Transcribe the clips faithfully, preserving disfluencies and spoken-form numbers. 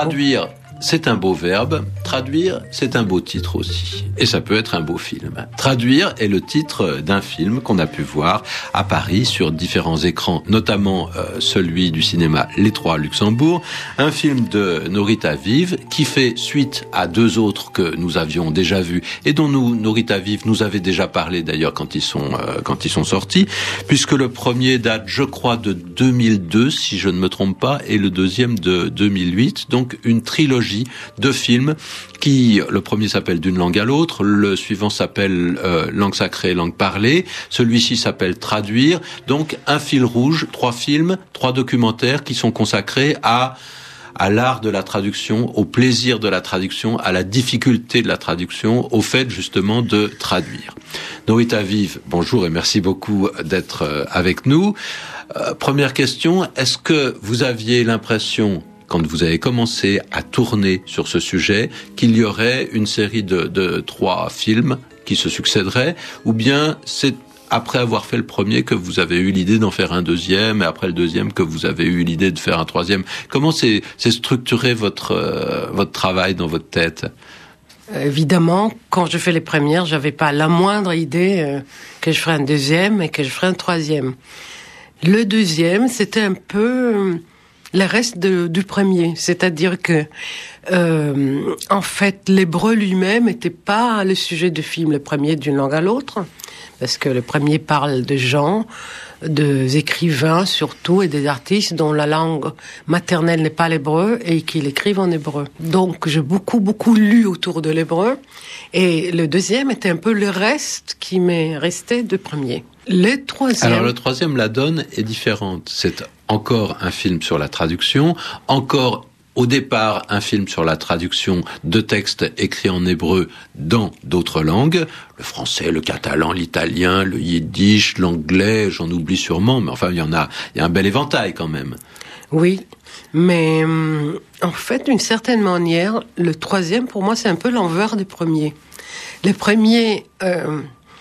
Traduire, c'est un beau verbe. Traduire, c'est un beau titre aussi. Et ça peut être un beau film. Traduire est le titre d'un film qu'on a pu voir à Paris sur différents écrans, notamment euh, celui du cinéma Les Trois Luxembourg, un film de Norita Vive qui fait suite à deux autres que nous avions déjà vus et dont nous, Norita Vive nous avait déjà parlé d'ailleurs quand ils sont euh, quand ils sont sortis, puisque le premier date, je crois, de deux mille deux, si je ne me trompe pas, et le deuxième de deux mille huit, donc une trilogie de films qui, le premier s'appelle D'une langue à l'autre, le suivant s'appelle euh, Langue sacrée, langue parlée, celui-ci s'appelle Traduire, donc un fil rouge, trois films, trois documentaires qui sont consacrés à à l'art de la traduction, au plaisir de la traduction, à la difficulté de la traduction, au fait justement de traduire. Norita Vive, bonjour et merci beaucoup d'être avec nous. Euh, première question, est-ce que vous aviez l'impression, quand vous avez commencé à tourner sur ce sujet, qu'il y aurait une série de, de trois films qui se succéderaient, ou bien c'est après avoir fait le premier que vous avez eu l'idée d'en faire un deuxième, et après le deuxième que vous avez eu l'idée de faire un troisième? Comment c'est, c'est structuré votre, euh, votre travail dans votre tête? Évidemment, quand je fais les premières, j'avais pas la moindre idée euh, que je ferais un deuxième et que je ferais un troisième. Le deuxième, c'était un peu euh, le reste de, du premier, c'est-à-dire que euh, en fait, l'hébreu lui-même n'était pas le sujet du film, le premier D'une langue à l'autre, parce que le premier parle de gens, des écrivains surtout, et des artistes dont la langue maternelle n'est pas l'hébreu et qui l'écrivent en hébreu. Donc j'ai beaucoup, beaucoup lu autour de l'hébreu, et le deuxième était un peu le reste qui m'est resté du premier. Le troisième... Alors le troisième, la donne est différente. C'est encore un film sur la traduction, encore... Au départ, un film sur la traduction de textes écrits en hébreu dans d'autres langues, le français, le catalan, l'italien, le yiddish, l'anglais, j'en oublie sûrement, mais enfin, il y en a, il y a un bel éventail quand même. Oui, mais euh, en fait, d'une certaine manière, le troisième, pour moi, c'est un peu l'envers du premier. Le premier, euh,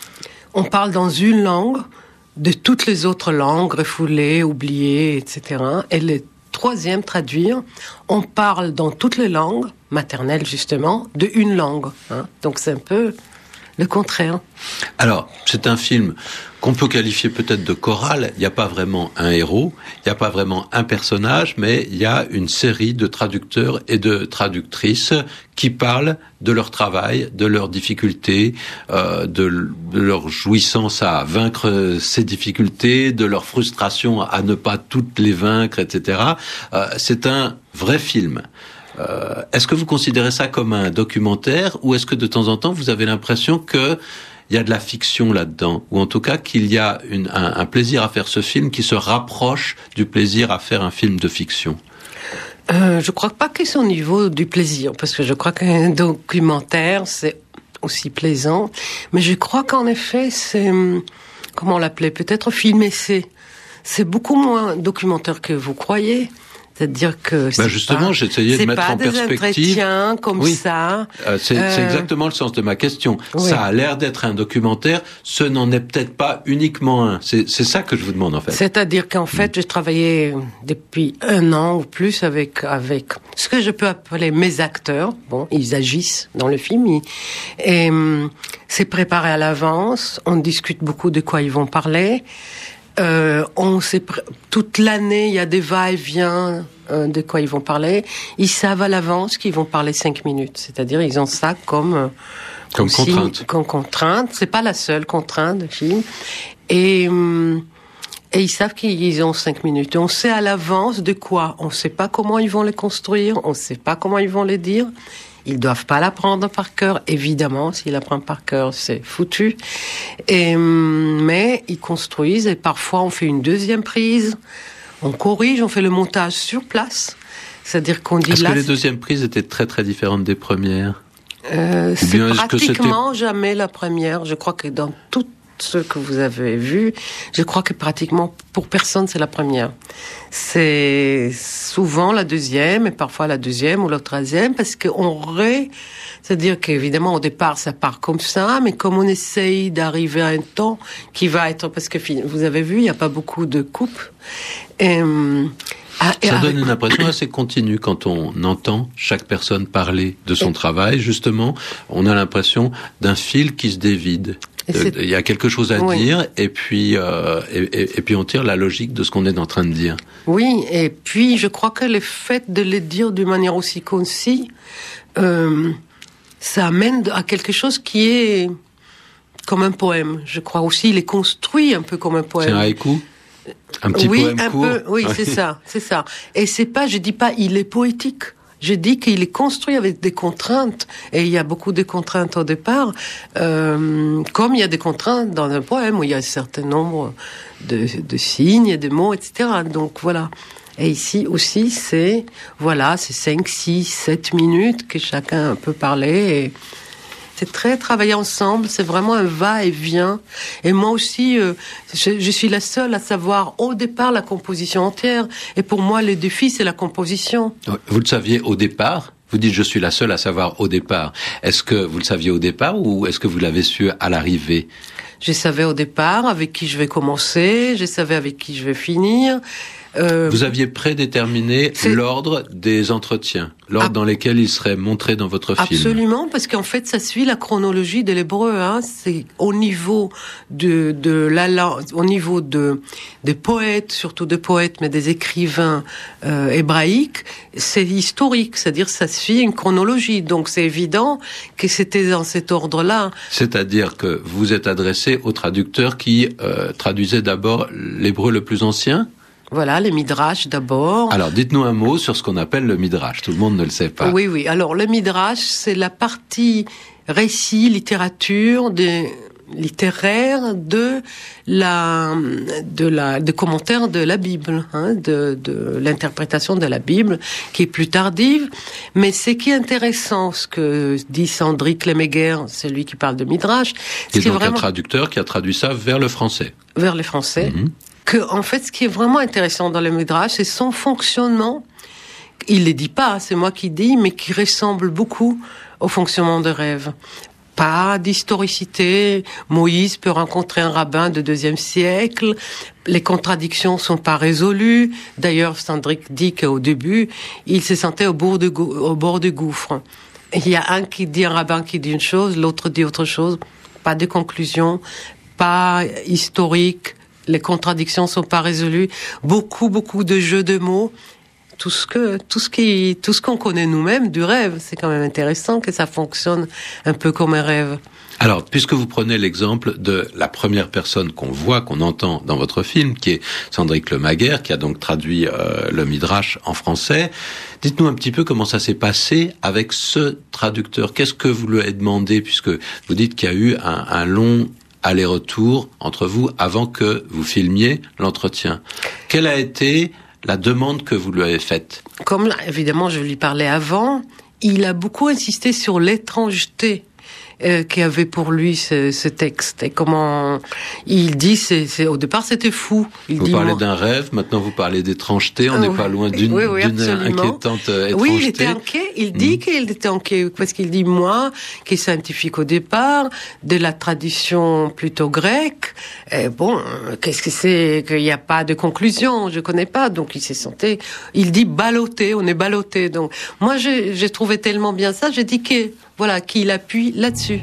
on parle dans une langue de toutes les autres langues, refoulées, oubliées, et cetera. Et le troisième, Traduire, on parle dans toutes les langues, maternelles justement, de une langue. Hein. Donc c'est un peu le contraire. Alors, c'est un film qu'on peut qualifier peut-être de choral. Il n'y a pas vraiment un héros, il n'y a pas vraiment un personnage, mais il y a une série de traducteurs et de traductrices qui parlent de leur travail, de leurs difficultés, euh, de, de leur jouissance à vaincre ces difficultés, de leur frustration à ne pas toutes les vaincre, et cetera. Euh, c'est un vrai film. Euh, est-ce que vous considérez ça comme un documentaire, ou est-ce que de temps en temps vous avez l'impression que il y a de la fiction là-dedans, ou en tout cas qu'il y a une, un, un plaisir à faire ce film qui se rapproche du plaisir à faire un film de fiction? Euh, je crois pas que c'est au niveau du plaisir, parce que je crois qu'un documentaire, c'est aussi plaisant, mais je crois qu'en effet, c'est, comment on l'appelait, peut-être film-essai. C'est beaucoup moins documentaire que vous croyez. C'est-à-dire que c'est bah justement, pas, j'essayais de mettre en perspective. C'est pas des entretiens comme oui. ça. Euh, c'est, euh... c'est exactement le sens de ma question. Oui. Ça a l'air d'être un documentaire, ce n'en est peut-être pas uniquement un. C'est, c'est ça que je vous demande en fait. C'est-à-dire qu'en fait, mmh. j'ai travaillé depuis un an ou plus avec avec ce que je peux appeler mes acteurs. Bon, ils agissent dans le film, ils, et hum, c'est préparé à l'avance. On discute beaucoup de quoi ils vont parler. Euh, on sait toute l'année, il y a des va-et-vient euh, de quoi ils vont parler. Ils savent à l'avance qu'ils vont parler cinq minutes. C'est-à-dire, ils ont ça comme euh, comme, comme contrainte. Signe, comme contrainte. C'est pas la seule contrainte de film. Et euh, et ils savent qu'ils ont cinq minutes. Et on sait à l'avance de quoi. On sait pas comment ils vont les construire. On sait pas comment ils vont les dire. Ils doivent pas l'apprendre par cœur, évidemment. S'ils l'apprennent par cœur, c'est foutu. Et, mais ils construisent, et parfois on fait une deuxième prise, on corrige, on fait le montage sur place. C'est-à-dire qu'on dit Est-ce là... que les deuxièmes prises étaient très très différentes des premières? euh, C'est pratiquement jamais la première. Je crois que dans toutes ceux que vous avez vus, je crois que pratiquement pour personne c'est la première. C'est souvent la deuxième et parfois la deuxième ou la troisième parce qu'on ré... C'est-à-dire qu'évidemment au départ ça part comme ça, mais comme on essaye d'arriver à un temps qui va être... Parce que vous avez vu, il n'y a pas beaucoup de coupes. Et, Ah, ça donne une impression assez continue quand on entend chaque personne parler de son et travail. Justement, on a l'impression d'un fil qui se dévide. Il y a quelque chose à oui. dire et puis euh, et, et, et puis on tire la logique de ce qu'on est en train de dire. Oui, et puis je crois que le fait de le dire d'une manière aussi concise, euh, ça amène à quelque chose qui est comme un poème. Je crois aussi il est construit un peu comme un poème. C'est un haïku. Un petit oui, poème un court. peu, oui, c'est ça, c'est ça. Et c'est pas, je dis pas, il est poétique. Je dis qu'il est construit avec des contraintes. Et il y a beaucoup de contraintes au départ, euh, comme il y a des contraintes dans un poème où il y a un certain nombre de, de signes, de mots, et cetera. Donc voilà. Et ici aussi, c'est, voilà, c'est cinq, six, sept minutes que chacun peut parler et c'est très travaillé ensemble, c'est vraiment un va-et-vient. Et moi aussi, euh, je, je suis la seule à savoir au départ la composition entière. Et pour moi, le défi, c'est la composition. Vous le saviez au départ ? Vous dites je suis la seule à savoir au départ. Est-ce que vous le saviez au départ ou est-ce que vous l'avez su à l'arrivée ? Je savais au départ avec qui je vais commencer, je savais avec qui je vais finir. Euh, vous aviez prédéterminé c'est... l'ordre des entretiens, l'ordre ah, dans lesquels il serait montré dans votre film. Absolument, parce qu'en fait, ça suit la chronologie de l'hébreu. Hein. C'est au niveau de de la langue, au niveau de des poètes, surtout des poètes, mais des écrivains euh, hébraïques, c'est historique, c'est-à-dire ça suit une chronologie. Donc c'est évident que c'était dans cet ordre-là. C'est-à-dire que vous êtes adressé au traducteur qui euh, traduisait d'abord l'hébreu le plus ancien. Voilà, les midrash d'abord. Alors, dites-nous un mot sur ce qu'on appelle le midrash. Tout le monde ne le sait pas. Oui, oui. Alors, le midrash, c'est la partie récit, littérature, de, littéraire de la, de la, de commentaires de la Bible, hein, de, de l'interprétation de la Bible, qui est plus tardive. Mais ce qui est intéressant, ce que dit Sandrick Lemeguer, c'est lui qui parle de midrash. C'est donc vraiment... un traducteur qui a traduit ça vers le français. Vers le français. Mm-hmm. Que, en fait, ce qui est vraiment intéressant dans le midrash, c'est son fonctionnement. Il ne dit pas, c'est moi qui dis, mais qui ressemble beaucoup au fonctionnement de rêve. Pas d'historicité. Moïse peut rencontrer un rabbin de deuxième siècle. Les contradictions sont pas résolues. D'ailleurs, Sandrick dit qu'au début, il se sentait au bord, de, au bord du gouffre. Il y a un qui dit, un rabbin qui dit une chose, l'autre dit autre chose. Pas de conclusion, pas historique. Les contradictions sont pas résolues. Beaucoup, beaucoup de jeux de mots. Tout ce que, tout ce qui, tout ce qu'on connaît nous-mêmes du rêve. C'est quand même intéressant que ça fonctionne un peu comme un rêve. Alors, puisque vous prenez l'exemple de la première personne qu'on voit, qu'on entend dans votre film, qui est Sandrick Lemeguer, qui a donc traduit euh, le Midrash en français, dites-nous un petit peu comment ça s'est passé avec ce traducteur. Qu'est-ce que vous lui avez demandé, puisque vous dites qu'il y a eu un, un long aller-retour entre vous avant que vous filmiez l'entretien. Quelle a été la demande que vous lui avez faite ? Comme, évidemment, je lui parlais avant, il a beaucoup insisté sur l'étrangeté euh, qu'avait pour lui ce, ce texte. Et comment il dit, c'est, c'est au départ c'était fou. Il vous dit, parlez moi... d'un rêve, maintenant vous parlez d'étrangeté, on n'est euh, pas loin d'une, oui, oui, d'une inquiétante étrangeté. Oui, il était inquiet, il dit mmh. qu'il était inquiet, parce qu'il dit, moi, qui est scientifique au départ, de la tradition plutôt grecque, et bon, qu'est-ce que c'est, qu'il n'y a pas de conclusion, je connais pas, donc il s'est senti, il dit ballotté, on est ballotté, donc moi j'ai, j'ai trouvé tellement bien ça, j'ai dit que, voilà, qu'il appuie là-dessus.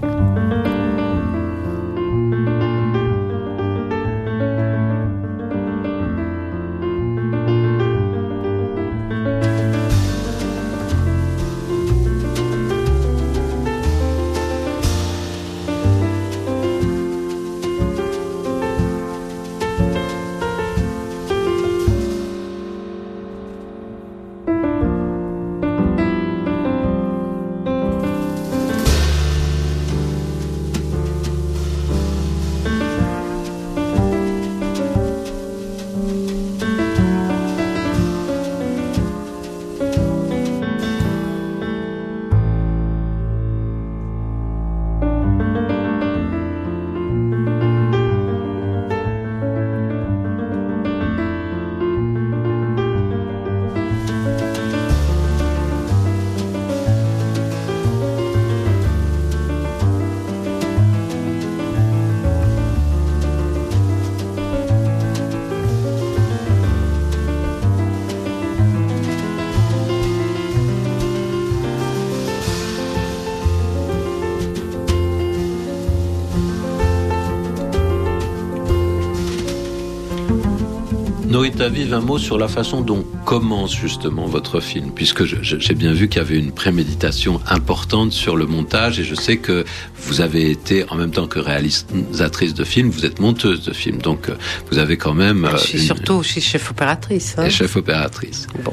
Norit Aviv, un mot sur la façon dont commence justement votre film, puisque je, je, j'ai bien vu qu'il y avait une préméditation importante sur le montage, et je sais que vous avez été, en même temps que réalisatrice de film, vous êtes monteuse de film, donc vous avez quand même... Je suis une... surtout aussi chef opératrice. Hein. Et chef opératrice. Bon.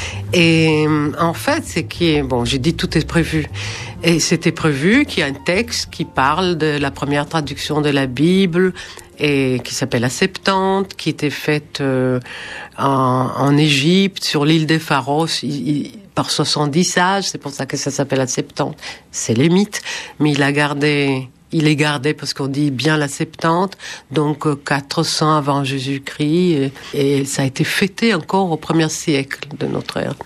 Et en fait, c'est qui est... Bon, j'ai dit tout est prévu. Et c'était prévu qu'il y a un texte qui parle de la première traduction de la Bible, et qui s'appelle la Septante, qui était faite euh, en, en Égypte, sur l'île des Pharos, il, il, par soixante-dix sages. C'est pour ça que ça s'appelle la Septante. C'est les mythes, mais il a gardé, il les gardait parce qu'on dit bien la Septante, donc euh, quatre cents avant Jésus-Christ, et, et ça a été fêté encore au premier siècle de notre ère.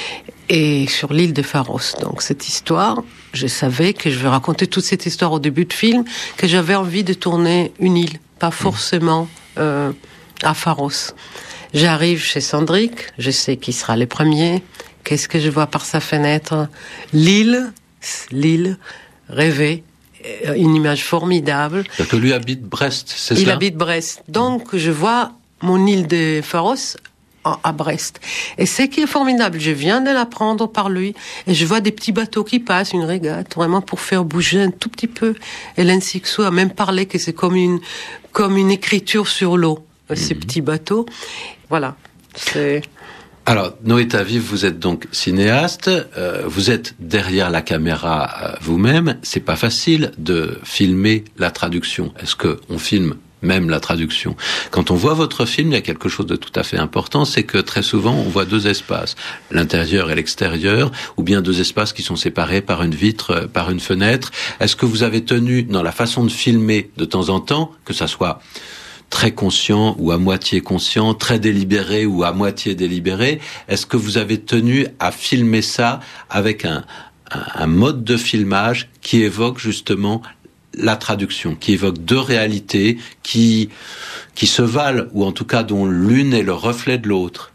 Et sur l'île des Pharos. Donc cette histoire, je savais que je vais raconter toute cette histoire au début de film, que j'avais envie de tourner une île, pas forcément euh, à Pharos. J'arrive chez Sandrick, je sais qui sera le premier. Qu'est-ce que je vois par sa fenêtre? L'île, l'île rêvée, une image formidable. Parce que lui habite Brest, c'est ça? Il habite Brest. Donc je vois mon île des Pharos à Brest. Et ce qui est formidable, je viens de l'apprendre par lui, et je vois des petits bateaux qui passent, une régate, vraiment pour faire bouger un tout petit peu. Hélène Sixou a même parlé que c'est comme une, comme une écriture sur l'eau, mmh. ces petits bateaux. Voilà. C'est... Alors, Norit Aviv, vous êtes donc cinéaste, euh, vous êtes derrière la caméra euh, vous-même. C'est pas facile de filmer la traduction. Est-ce que on filme même la traduction? Quand on voit votre film, il y a quelque chose de tout à fait important, c'est que très souvent, on voit deux espaces, l'intérieur et l'extérieur, ou bien deux espaces qui sont séparés par une vitre, par une fenêtre. Est-ce que vous avez tenu, dans la façon de filmer de temps en temps, que ça soit très conscient ou à moitié conscient, très délibéré ou à moitié délibéré, est-ce que vous avez tenu à filmer ça avec un, un, un mode de filmage qui évoque justement la traduction, qui évoque deux réalités qui qui se valent, ou en tout cas dont l'une est le reflet de l'autre?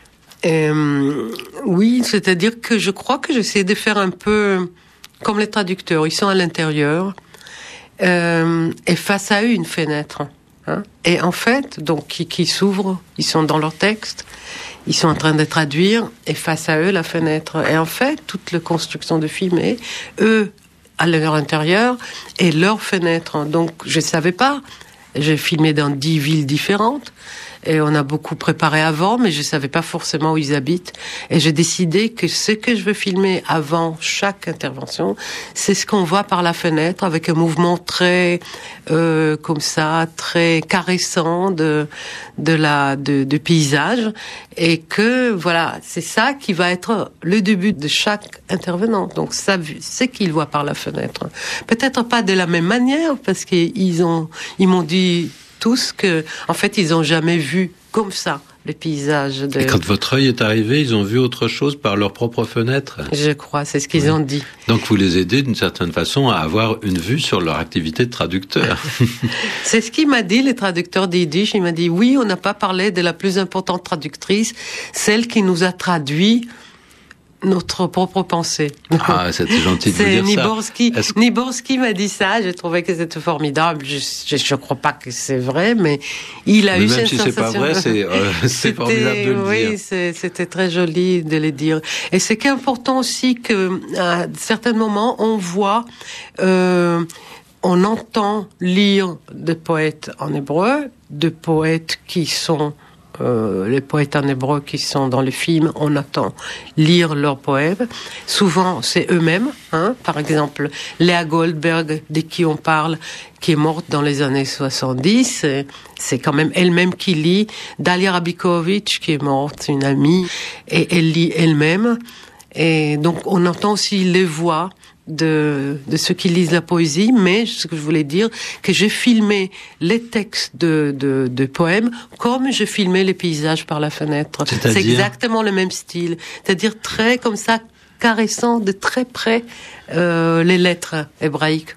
Euh, oui, c'est-à-dire que je crois que j'essaie de faire un peu comme les traducteurs. Ils sont à l'intérieur, euh, et face à eux une fenêtre. Hein, et en fait, donc qui, qui s'ouvrent, ils sont dans leur texte, ils sont en train de traduire, et face à eux la fenêtre. Et en fait, toute la construction de film est eux à leur intérieur et leur fenêtre. Donc, je savais pas. J'ai filmé dans dix villes différentes et on a beaucoup préparé avant, mais je savais pas forcément où ils habitent. Et j'ai décidé que ce que je veux filmer avant chaque intervention, c'est ce qu'on voit par la fenêtre, avec un mouvement très euh, comme ça, très caressant de de la de, de paysage, et que voilà, c'est ça qui va être le début de chaque intervenant. Donc ça, c'est qu'ils voient par la fenêtre. Peut-être pas de la même manière, parce qu'ils ont ils m'ont dit tous que, en fait, ils ont jamais vu comme ça le paysage. De... Et quand votre œil est arrivé, ils ont vu autre chose par leur propre fenêtre? Je crois, c'est ce qu'ils oui. ont dit. Donc vous les aidez d'une certaine façon à avoir une vue sur leur activité de traducteur. C'est ce qu'il m'a dit, le traducteur d'Yiddish. Il m'a dit, oui, on n'a pas parlé de la plus importante traductrice, celle qui nous a traduit notre propre pensée. Ah, c'était gentil de c'est vous dire Niborski. ça. Que... Niborski m'a dit ça, j'ai trouvé que c'était formidable. Je, je, je crois pas que c'est vrai, mais il a mais eu même cette si sensation. c'est pas vrai, c'est, euh, c'est formidable de le oui, dire. Oui, c'est, c'était très joli de le dire. Et c'est qu'important aussi que, à certains moments, on voit, euh, on entend lire des poètes en hébreu, des poètes qui sont Euh, les poètes en hébreu qui sont dans le film, on attend lire leurs poèmes. Souvent, c'est eux-mêmes. Hein. Par exemple, Léa Goldberg, de qui on parle, qui est morte dans les années soixante-dix, c'est, c'est quand même elle-même qui lit. Dalia Rabikovic, qui est morte, une amie, et elle lit elle-même. Et donc, on entend aussi les voix de, de ceux qui lisent la poésie, mais ce que je voulais dire, que j'ai filmé les textes de, de, de poèmes comme je filmais les paysages par la fenêtre. C'est-à-dire... C'est exactement le même style. C'est-à-dire très comme ça, caressant de très près euh, les lettres hébraïques.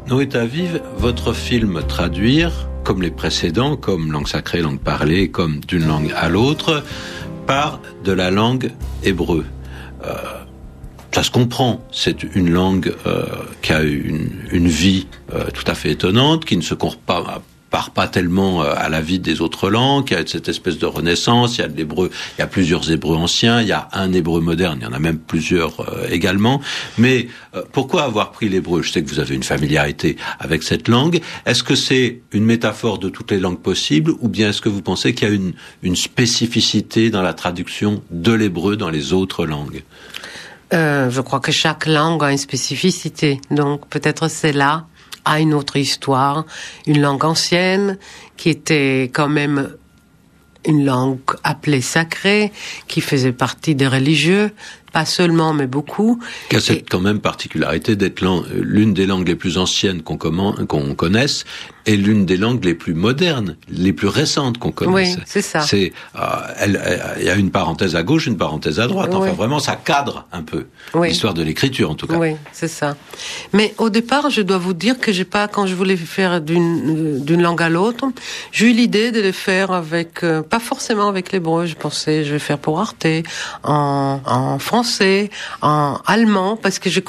Noé Aviv, votre film Traduire, comme les précédents, comme Langue sacrée, langue parlée, comme d'une langue à l'autre, part de la langue hébreu. Euh, ça se comprend, c'est une langue euh, qui a une, une vie euh, tout à fait étonnante, qui ne se compare part pas tellement à la vie des autres langues, il y a cette espèce de renaissance, il y a de l'hébreu, il y a plusieurs hébreux anciens, il y a un hébreu moderne, il y en a même plusieurs euh, également. Mais euh, pourquoi avoir pris l'hébreu? Je sais que vous avez une familiarité avec cette langue. Est-ce que c'est une métaphore de toutes les langues possibles, ou bien est-ce que vous pensez qu'il y a une, une spécificité dans la traduction de l'hébreu dans les autres langues? Euh, je crois que chaque langue a une spécificité, donc peut-être c'est là a une autre histoire, une langue ancienne qui était quand même une langue appelée sacrée, qui faisait partie des religieux, pas seulement mais beaucoup. Qui a cette et... quand même particularité d'être l'une des langues les plus anciennes qu'on, commen- qu'on connaisse et l'une des langues les plus modernes, les plus récentes qu'on connaisse. Oui, c'est ça. C'est, euh, elle, il y a une parenthèse à gauche, une parenthèse à droite. Enfin, oui. Vraiment, ça cadre un peu oui. l'histoire de l'écriture, en tout cas. Oui, c'est ça. Mais au départ, je dois vous dire que j'ai pas, quand je voulais faire d'une d'une langue à l'autre, j'ai eu l'idée de le faire avec, euh, pas forcément avec l'hébreu. Je pensais, je vais faire pour Arte, en, en français, en allemand, parce que je,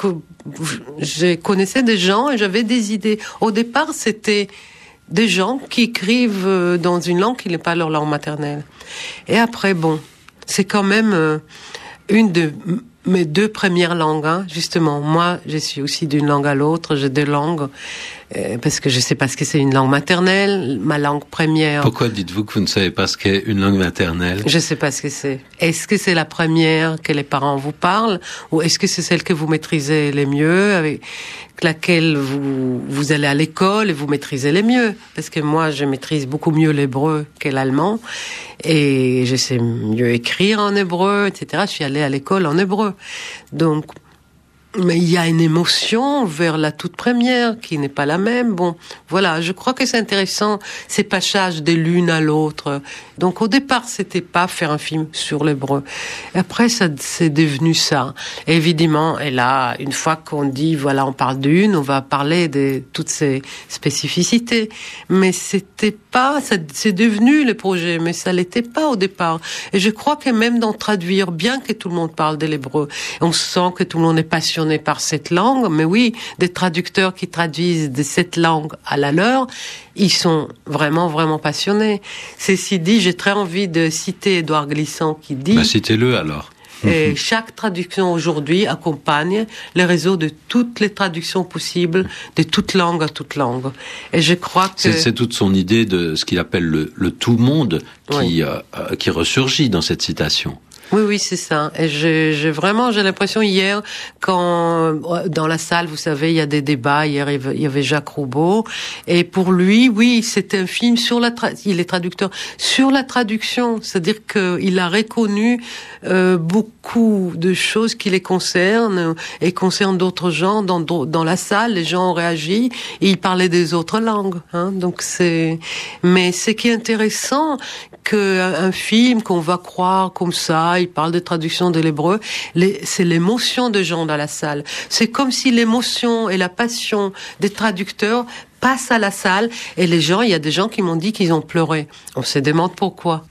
je connaissais des gens et j'avais des idées. Au départ, c'était des gens qui écrivent dans une langue qui n'est pas leur langue maternelle. Et après, bon, c'est quand même euh, une de mes deux premières langues, hein, justement. Moi, je suis aussi d'une langue à l'autre, j'ai deux langues, euh, parce que je sais pas ce que c'est une langue maternelle, ma langue première. Pourquoi dites-vous que vous ne savez pas ce qu'est une langue maternelle? Je sais pas ce que c'est. Est-ce que c'est la première que les parents vous parlent, ou est-ce que c'est celle que vous maîtrisez les mieux, avec laquelle vous, vous allez à l'école et vous maîtrisez les mieux? Parce que moi, je maîtrise beaucoup mieux l'hébreu que l'allemand, et je sais mieux écrire en hébreu, et cetera. Je suis allée à l'école en hébreu. Donc, mais il y a une émotion vers la toute première qui n'est pas la même. Bon, voilà, je crois que c'est intéressant, ces passages de l'une à l'autre. Donc au départ, c'était pas faire un film sur l'hébreu. Après, ça, c'est devenu ça. Et évidemment, et là, une fois qu'on dit, voilà, on parle d'une, on va parler de toutes ces spécificités. Mais c'était pas, ça, c'est devenu le projet, mais ça l'était pas au départ. Et je crois que même dans traduire, bien que tout le monde parle de l'hébreu, on sent que tout le monde est passionné par cette langue, mais oui, des traducteurs qui traduisent de cette langue à la leur, ils sont vraiment, vraiment passionnés. Ceci dit, j'ai très envie de citer Édouard Glissant qui dit... Bah, citez-le alors. Et chaque traduction aujourd'hui accompagne le réseau de toutes les traductions possibles, de toute langue à toute langue. Et je crois que... C'est, c'est toute son idée de ce qu'il appelle le, le tout-monde qui, oui. euh, qui ressurgit dans cette citation. Oui, oui, c'est ça. Et j'ai, j'ai vraiment, j'ai l'impression hier, quand dans la salle, vous savez, il y a des débats. Hier, il y avait Jacques Roubaud, et pour lui, oui, c'était un film sur la. Tra- il est traducteur sur la traduction, c'est-à-dire qu'il a reconnu euh, beaucoup de choses qui les concernent et concernent d'autres gens dans dans la salle. Les gens ont réagi et il parlait des autres langues. Hein, donc c'est. Mais ce qui est intéressant, qu'un film qu'on va croire comme ça, il parle de traduction de l'hébreu, les, c'est l'émotion des gens dans la salle. C'est comme si l'émotion et la passion des traducteurs passent à la salle, et les gens, il y a des gens qui m'ont dit qu'ils ont pleuré. On se demande pourquoi.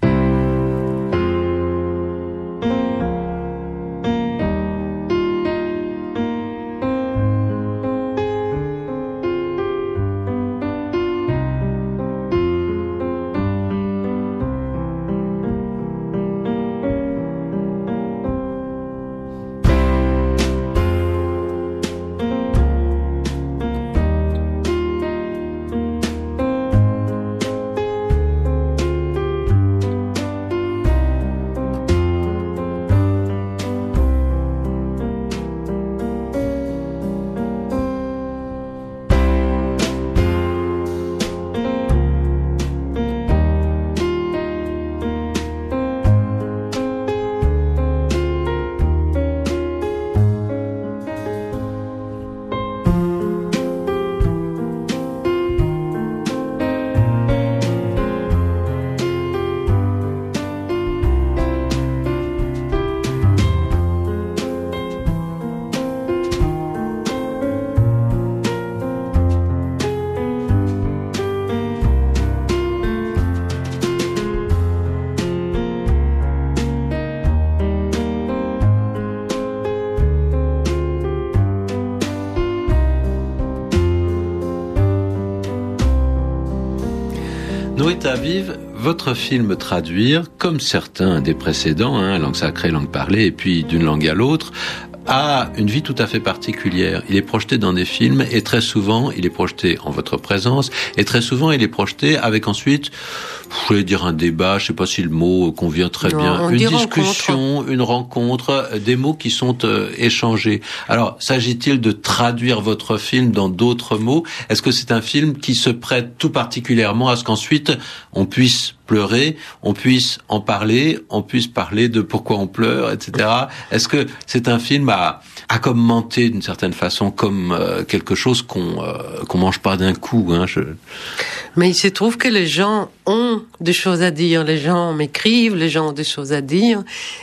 Norita Vive, votre film Traduire, comme certains des précédents, hein, langue sacrée, langue parlée, et puis d'une langue à l'autre, a une vie tout à fait particulière. Il est projeté dans des films et très souvent, il est projeté en votre présence et très souvent, il est projeté avec ensuite, je vais dire un débat, je sais pas si le mot convient très non, bien, une discussion, rencontre. une rencontre, des mots qui sont euh, échangés. Alors, s'agit-il de traduire votre film dans d'autres mots? Est-ce que c'est un film qui se prête tout particulièrement à ce qu'ensuite on puisse pleurer, on puisse en parler, on puisse parler de pourquoi on pleure, et cetera. Est-ce que c'est un film à, à commenter d'une certaine façon comme euh, quelque chose qu'on euh, qu'on mange pas d'un coup, hein, je... Mais il se trouve que les gens ont des choses à dire, les gens m'écrivent, les gens ont des choses à dire,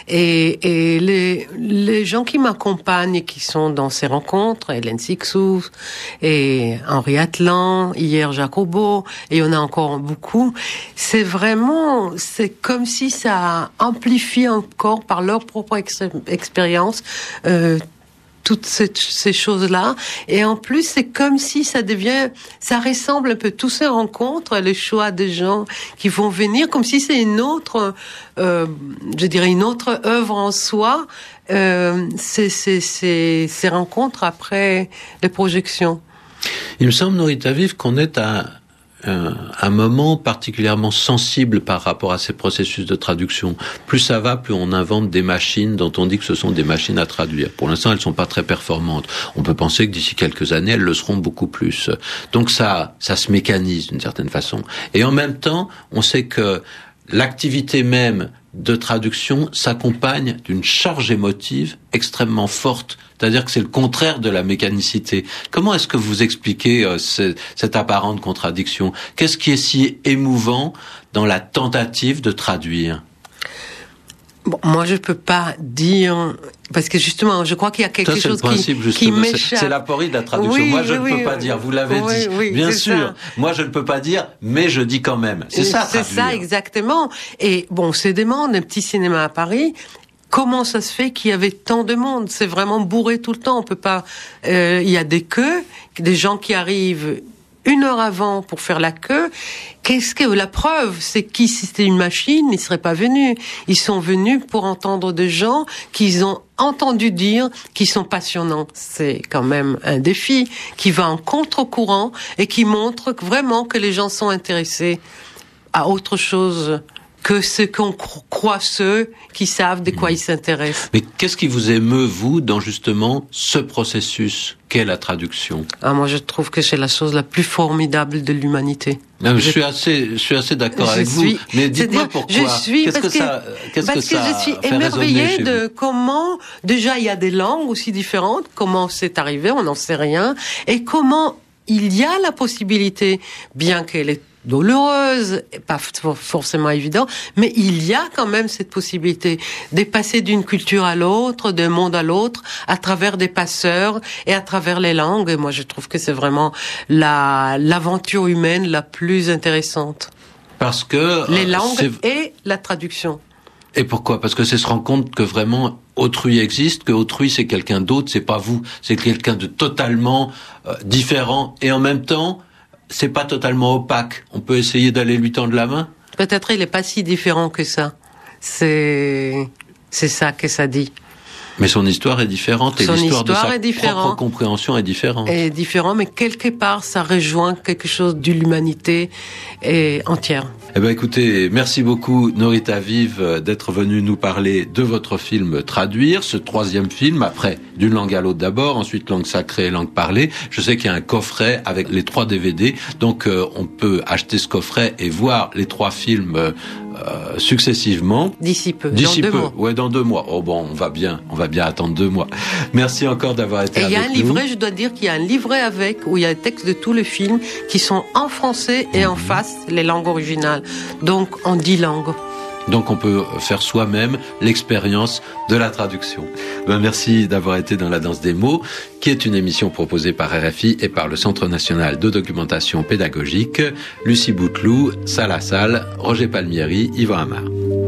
et, et les, les gens qui m'accompagnent et qui sont dans ces rencontres, Hélène Sixou et Henri Atlan, hier Jacobo, et il y en a encore beaucoup, c'est vraiment, c'est comme si ça amplifie encore par leur propre ex- expérience euh, toutes ces, ces choses-là. Et en plus, c'est comme si ça devient, ça ressemble un peu tous ces rencontres, le choix des gens qui vont venir, comme si c'est une autre, euh, je dirais une autre œuvre en soi, euh, ces, ces, ces, ces rencontres après les projections. Il me semble, Norita Vive, qu'on est à un, un moment particulièrement sensible par rapport à ces processus de traduction. Plus ça va, plus on invente des machines dont on dit que ce sont des machines à traduire. Pour l'instant, elles sont pas très performantes. On peut penser que d'ici quelques années, elles le seront beaucoup plus. Donc ça, ça se mécanise d'une certaine façon. Et en même temps, on sait que l'activité même de traduction s'accompagne d'une charge émotive extrêmement forte. C'est-à-dire que c'est le contraire de la mécanicité. Comment est-ce que vous expliquez euh, ce, cette apparente contradiction? Qu'est-ce qui est si émouvant dans la tentative de traduire? Bon, moi, je peux pas dire, parce que justement, je crois qu'il y a quelque ça, chose principe, qui, qui m'échappe. C'est, c'est l'aporie de la traduction. Oui, moi, je oui, ne peux oui, pas dire, vous l'avez oui, dit. Oui, Bien c'est sûr. Ça. Moi, je ne peux pas dire, mais je dis quand même. C'est ça, C'est traduire. ça, exactement. Et bon, on se demande, un petit cinéma à Paris, comment ça se fait qu'il y avait tant de monde? C'est vraiment bourré tout le temps. On peut pas, euh, il y a des queues, des gens qui arrivent une heure avant pour faire la queue. Qu'est-ce que la preuve? C'est que si c'était une machine, ils seraient pas venus. Ils sont venus pour entendre des gens qu'ils ont entendu dire qu'ils sont passionnants. C'est quand même un défi qui va en contre-courant et qui montre vraiment que les gens sont intéressés à autre chose que ce qu'on croit ceux qui savent de quoi ils s'intéressent. Mais qu'est-ce qui vous émeut, vous, dans justement ce processus qu'est la traduction? Ah, moi, je trouve que c'est la chose la plus formidable de l'humanité. Non, je, je suis assez, je suis assez d'accord avec suis, vous. Mais dites-moi pourquoi. Je suis qu'est-ce parce que, que ça, qu'est-ce parce que, que ça je suis fait émerveillée de vous? Comment déjà il y a des langues aussi différentes. Comment c'est arrivé, on n'en sait rien, et comment il y a la possibilité, bien qu'elle est douloureuse, pas forcément évident, mais il y a quand même cette possibilité de passer d'une culture à l'autre, d'un monde à l'autre, à travers des passeurs et à travers les langues. Et moi, je trouve que c'est vraiment la, l'aventure humaine la plus intéressante. Parce que... Les langues et la traduction. Et pourquoi? Parce que c'est se rendre compte que vraiment autrui existe, que autrui c'est quelqu'un d'autre, c'est pas vous, c'est quelqu'un de totalement euh, différent, et en même temps, c'est pas totalement opaque. On peut essayer d'aller lui tendre la main. Peut-être il est pas si différent que ça. C'est, c'est ça que ça dit. Mais son histoire est différente et son l'histoire histoire de sa est différente. propre compréhension est différente. Est différent, mais quelque part, ça rejoint quelque chose de l'humanité et entière. Eh ben, écoutez, merci beaucoup, Norita Vive, d'être venue nous parler de votre film Traduire, ce troisième film, après d'une langue à l'autre d'abord, ensuite langue sacrée et langue parlée. Je sais qu'il y a un coffret avec les trois D V D, donc euh, on peut acheter ce coffret et voir les trois films euh, euh, successivement. D'ici peu, D'ici dans peu. deux mois. Ouais, dans deux mois. Oh bon, on va bien, on va bien attendre deux mois. Merci encore d'avoir été et avec nous. Et il y a un livret, je dois dire qu'il y a un livret avec, où il y a les textes de tous les films qui sont en français et mmh. en face les langues originales. Donc en dix langues. Donc on peut faire soi-même l'expérience de la traduction. Ben, merci d'avoir été dans La Danse des mots, qui est une émission proposée par R F I et par le Centre national de documentation pédagogique. Lucie Bouteloup, Salah Salle, Roger Palmieri, Yvan Amar.